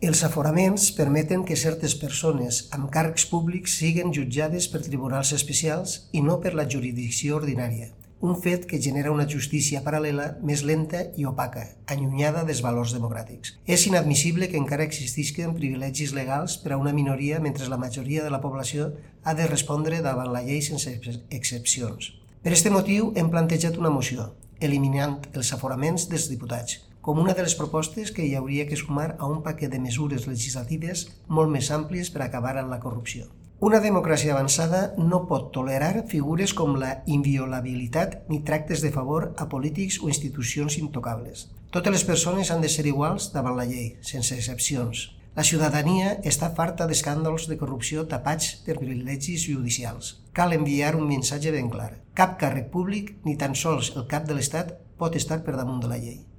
Els aforaments permeten que certes persones amb càrrecs públics siguin jutjades per tribunals especials i no per la jurisdicció ordinària, un fet que genera una justícia paral·lela més lenta i opaca, allunyada dels valors democràtics. És inadmissible que encara existisquen privilegis legals per a una minoria mentre la majoria de la població ha de respondre davant la llei sense excepcions. Per aquest motiu hem plantejat una moció, eliminant els aforaments dels diputats, com una de les propostes que hi hauria que sumar a un paquet de mesures legislatives molt més àmplies per acabar amb la corrupció. Una democràcia avançada no pot tolerar figures com la inviolabilitat ni tractes de favor a polítics o institucions intocables. Totes les persones han de ser iguals davant la llei, sense excepcions. La ciutadania està farta d'escàndols de corrupció tapats per privilegis judicials. Cal enviar un missatge ben clar. Cap càrrec públic, ni tan sols el cap de l'Estat, pot estar per damunt de la llei.